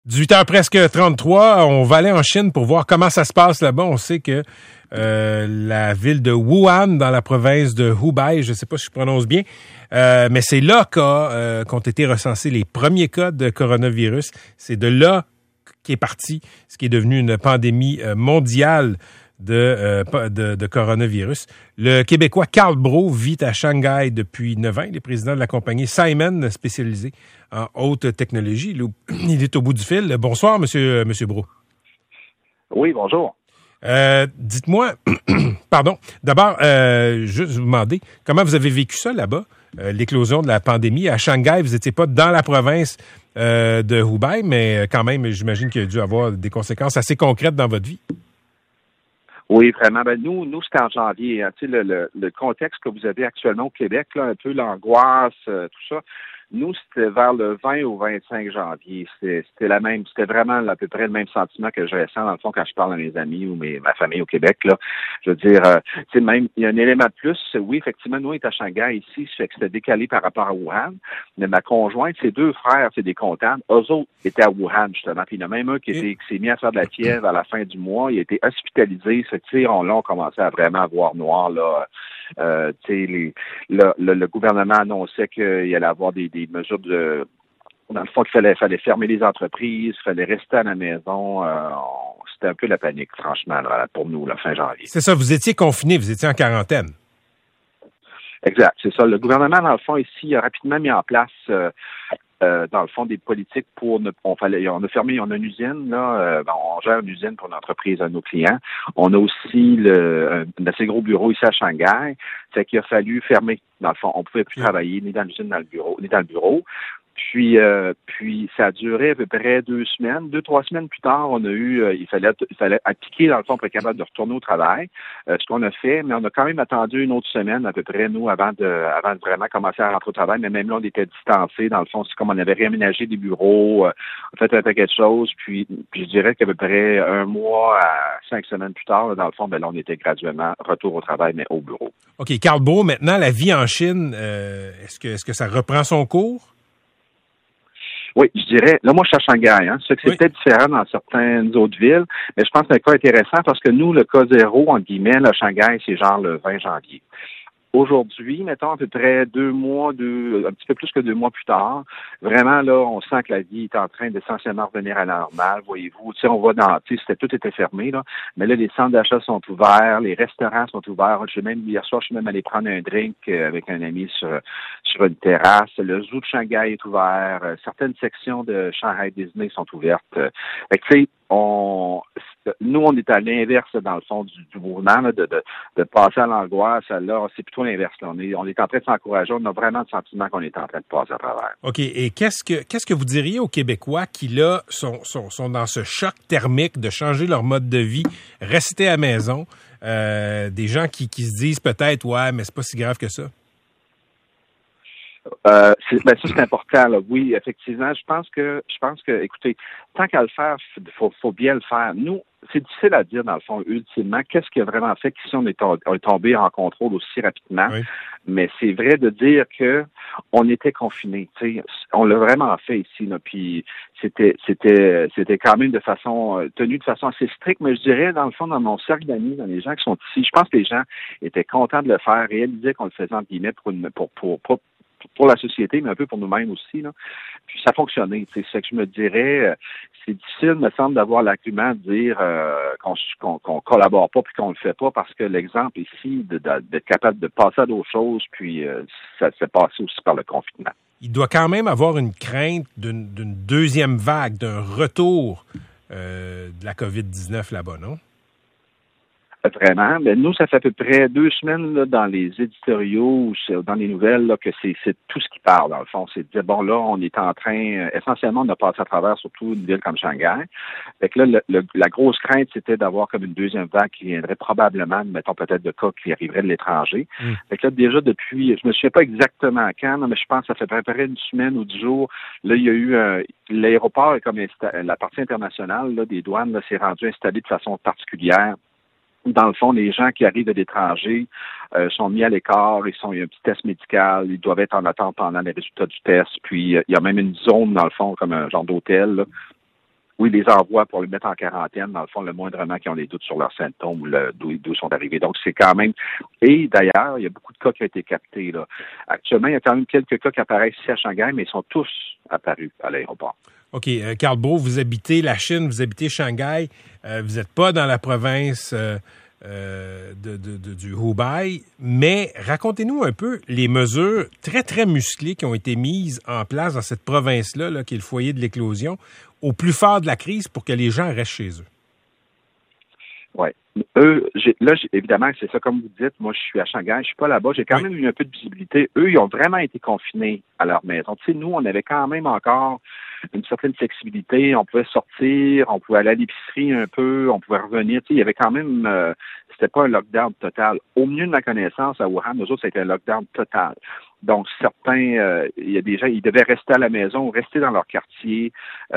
18h presque 33, on va aller en Chine pour voir comment ça se passe là-bas. On sait que la ville de Wuhan, dans la province de Hubei, je ne sais pas si je prononce bien, mais c'est là qu'ont été recensés les premiers cas de coronavirus. C'est de là qu'est parti ce qui est devenu une pandémie mondiale de coronavirus. Le Québécois Carl Brault vit à Shanghai depuis 9 ans. Il est président de la compagnie Simon, spécialisée en haute technologie. Il est au bout du fil. Bonsoir, monsieur Brault. Oui, bonjour. Dites-moi, pardon, d'abord, juste vous demander, comment vous avez vécu ça là-bas, l'éclosion de la pandémie à Shanghai? Vous n'étiez pas dans la province de Hubei, mais quand même, j'imagine qu'il y a dû avoir des conséquences assez concrètes dans votre vie. Oui, vraiment. Ben nous, c'était en janvier. Hein. Tu sais, le contexte que vous avez actuellement au Québec, là, un peu l'angoisse, tout ça. Nous, c'était vers le 20 au 25 janvier. C'était vraiment à peu près le même sentiment que je ressens, dans le fond, quand je parle à mes amis ou ma famille au Québec, là. Je veux dire, tu sais, même, il y a un élément de plus. Oui, effectivement, nous, on est à Shanghai ici, ça fait que c'était décalé par rapport à Wuhan. Mais ma conjointe, ses deux frères, c'est des comptables. Eux autres étaient à Wuhan, justement. Puis il y en a même un qui s'est mis à faire de la fièvre à la fin du mois. Il a été hospitalisé. On commençait à vraiment voir noir, là. Le gouvernement annonçait qu'il allait avoir des mesures dans le fond, qu'il fallait fermer les entreprises, il fallait rester à la maison. C'était un peu la panique, franchement, là, pour nous, la fin janvier. C'est ça, vous étiez confinés, vous étiez en quarantaine. Exact, c'est ça. Le gouvernement, dans le fond, ici, a rapidement mis en place dans le fond, des politiques on a une usine, là, on gère une usine pour une entreprise à nos clients. On a aussi un assez gros bureau ici à Shanghai. Fait qu'il a fallu fermer. Dans le fond, on pouvait plus travailler ni dans l'usine, ni dans le bureau. Puis ça a duré à peu près 2 semaines. 2-3 semaines plus tard, on a il fallait appliquer, dans le fond, pour être capable de retourner au travail. Ce qu'on a fait, mais on a quand même attendu une autre semaine, à peu près, nous, avant de vraiment commencer à rentrer au travail. Mais même là, on était distancés. Dans le fond, c'est comme on avait réaménagé des bureaux, on fait un paquet de choses. Puis je dirais qu'à peu près 1 mois à 5 semaines plus tard, dans le fond, là, on était graduellement retour au travail, mais au bureau. OK. Carl Brault, maintenant, la vie en Chine, est-ce que ça reprend son cours? Oui, je dirais, là, moi, je suis à Shanghai, hein. C'est peut-être différent dans certaines autres villes, mais je pense que c'est un cas intéressant parce que nous, le cas zéro, entre guillemets, là, Shanghai, c'est genre le 20 janvier. Aujourd'hui, mettons à peu près 2 mois, un petit peu plus que 2 mois plus tard, vraiment là, on sent que la vie est en train d'essentiellement revenir à la normale, voyez-vous. Tu sais, on va tout était fermé, là, mais là, les centres d'achat sont ouverts, les restaurants sont ouverts. Hier soir, je suis même allé prendre un drink avec un ami sur une terrasse. Le zoo de Shanghai est ouvert. Certaines sections de Shanghai Disney sont ouvertes. Fait que, tu sais, nous, on est à l'inverse, dans le fond, du mouvement, là, de passer à l'angoisse. Là, c'est plutôt l'inverse. Là. On est en train de s'encourager. On a vraiment le sentiment qu'on est en train de passer à travers. OK. Et qu'est-ce que vous diriez aux Québécois qui, là, sont dans ce choc thermique de changer leur mode de vie, rester à la maison, des gens qui se disent peut-être, ouais, mais c'est pas si grave que ça? Ça, c'est important, là. Oui, effectivement. Je pense que, écoutez, tant qu'à le faire, faut bien le faire. Nous, c'est difficile à dire, dans le fond, ultimement, qu'est-ce qui a vraiment fait qu'ici on est tombé en contrôle aussi rapidement. Oui. Mais c'est vrai de dire que on était confinés. On l'a vraiment fait ici, là. Puis c'était quand même tenu de façon assez stricte, mais je dirais, dans le fond, dans mon cercle d'amis, dans les gens qui sont ici, je pense que les gens étaient contents de le faire, réalisaient qu'on le faisait en guillemets pour la société, mais un peu pour nous-mêmes aussi, là. Puis ça fonctionnait. C'est ce que je me dirais. C'est difficile, me semble, d'avoir l'argument de dire qu'on collabore pas puis qu'on le fait pas, parce que l'exemple ici, d'être capable de passer à d'autres choses, puis ça s'est passé aussi par le confinement. Il doit quand même avoir une crainte d'une deuxième vague, d'un retour de la COVID-19 là-bas, non? Vraiment. Mais nous, ça fait à peu près 2 semaines là, dans les éditoriaux ou dans les nouvelles là, que c'est tout ce qui parle, dans le fond. C'est de dire, bon, là, on est en train, essentiellement, on a passé à travers surtout une ville comme Shanghai. Fait que là, la grosse crainte, c'était d'avoir comme une deuxième vague qui viendrait probablement, mettons peut-être de cas qui arriveraient de l'étranger. Fait que là, déjà depuis, je me souviens pas exactement quand, mais je pense que ça fait à peu près 1 semaine ou 10 jours, là, il y a eu l'aéroport est comme la partie internationale là, des douanes, là, s'est rendu installé de façon particulière. Dans le fond, les gens qui arrivent de l'étranger sont mis à l'écart, il y a un petit test médical, ils doivent être en attente pendant les résultats du test, puis il y a même une zone, dans le fond, comme un genre d'hôtel, là, où ils les envoient pour les mettre en quarantaine, dans le fond, le moindrement qui ont des doutes sur leurs symptômes ou d'où ils sont arrivés. Donc, c'est quand même... Et d'ailleurs, il y a beaucoup de cas qui ont été captés, là. Actuellement, il y a quand même quelques cas qui apparaissent ici à Shanghai, mais ils sont tous apparus à l'aéroport. OK. Karl Brault, vous habitez la Chine, vous habitez Shanghai. Vous n'êtes pas dans la province du Hubei, mais racontez-nous un peu les mesures très, très musclées qui ont été mises en place dans cette province-là, là, qui est le foyer de l'éclosion, au plus fort de la crise pour que les gens restent chez eux. Oui. Évidemment, c'est ça, comme vous dites, moi, je suis à Shanghai, je suis pas là-bas, j'ai quand même eu un peu de visibilité. Eux, ils ont vraiment été confinés à leur maison. Tu sais, nous, on avait quand même encore une certaine flexibilité, on pouvait sortir, on pouvait aller à l'épicerie un peu, on pouvait revenir, tu sais, il y avait quand même, c'était pas un lockdown total. Au mieux de ma connaissance, à Wuhan, nous autres, c'était un lockdown total. Donc, certains, il y a des gens, ils devaient rester à la maison, rester dans leur quartier,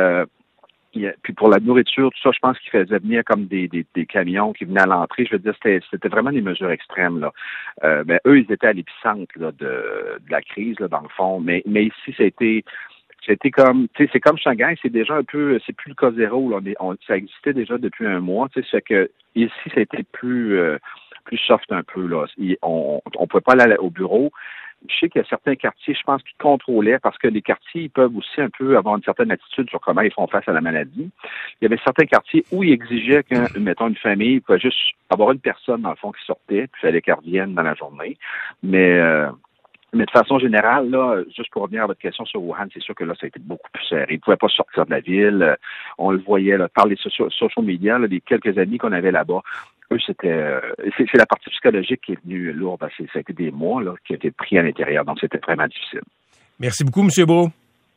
puis pour la nourriture, tout ça, je pense qu'ils faisaient venir comme des camions qui venaient à l'entrée. Je veux dire, c'était vraiment des mesures extrêmes, là. Eux, ils étaient à l'épicentre là, de la crise, là, dans le fond. Mais ici, c'était comme, tu sais, c'est comme Shanghai, c'est déjà un peu, c'est plus le cas zéro, là. Ça existait déjà depuis un mois, tu sais, c'est que ici, c'était plus soft un peu, là. On pouvait pas aller au bureau. Je sais qu'il y a certains quartiers, je pense, qui contrôlaient, parce que les quartiers, ils peuvent aussi un peu avoir une certaine attitude sur comment ils font face à la maladie. Il y avait certains quartiers où ils exigeaient que, mettons, une famille pouvait juste avoir une personne, dans le fond, qui sortait, puis il fallait qu'elle revienne dans la journée. Mais de façon générale, là, juste pour revenir à votre question sur Wuhan, c'est sûr que là, ça a été beaucoup plus serré. Ils ne pouvaient pas sortir de la ville. On le voyait là, par les social media, là, les quelques amis qu'on avait là-bas. Eux, c'est la partie psychologique qui est venue lourde. Parce que ça a été des mois là, qui ont été pris à l'intérieur. Donc, c'était vraiment difficile. Merci beaucoup, M. Brault.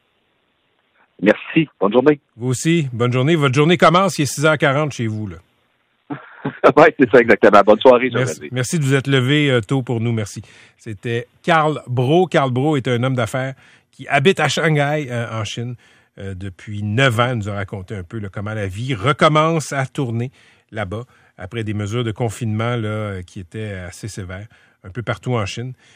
Merci. Bonne journée. Vous aussi. Bonne journée. Votre journée commence, il est 6h40 chez vous, là. Oui, c'est ça, exactement. Bonne soirée, merci de vous être levé tôt pour nous. Merci. C'était Karl Brault. Karl Brault est un homme d'affaires qui habite à Shanghai, en Chine, depuis 9 ans. Il nous a raconté un peu là, comment la vie recommence à tourner là-bas après des mesures de confinement là, qui étaient assez sévères un peu partout en Chine.